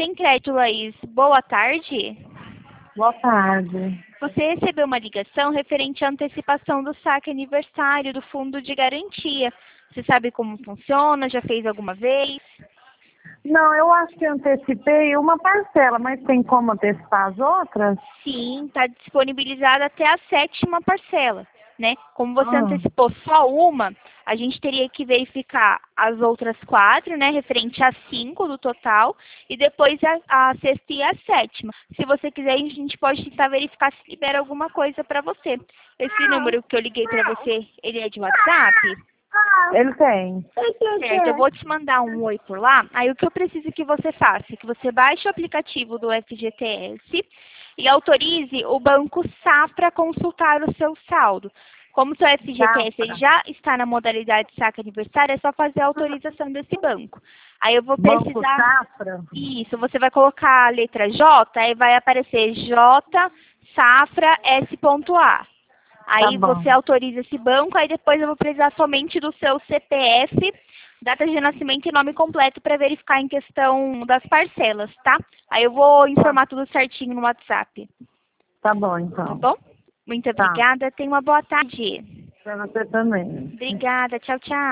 Sem crédito, Laís. Boa tarde. Boa tarde. Você recebeu uma ligação referente à antecipação do saque aniversário do fundo de garantia. Você sabe como funciona? Já fez alguma vez? Não, eu acho que antecipei uma parcela, mas tem como antecipar as outras? Sim, está disponibilizada até a 7ª parcela, né? Como você Ah, antecipou só uma, a gente teria que verificar as outras 4, né? Referente a 5 do total, e depois a 6ª e a 7ª. Se você quiser, a gente pode tentar verificar se libera alguma coisa para você. Esse número que eu liguei para você, ele é de WhatsApp? ele tem. Certo, eu vou te mandar um oi por lá. Aí o que eu preciso que você faça? Que você baixe o aplicativo do FGTS e autorize o Banco Safra a consultar o seu saldo. Como o seu FGTS ele Safra. já está na modalidade saque aniversário, é só fazer a autorização desse banco. Aí eu vou Banco precisar... Safra? Isso, você vai colocar a letra J, aí vai aparecer J Safra S.A. Tá Aí bom. você autoriza esse banco, aí depois eu vou precisar somente do seu CPF, data de nascimento e nome completo para verificar em questão das parcelas, tá? Aí eu vou informar tudo certinho no WhatsApp, Tá bom, tá então. bom? Muito Tá. obrigada, tenha uma boa tarde. Pra você também. Obrigada, tchau, tchau.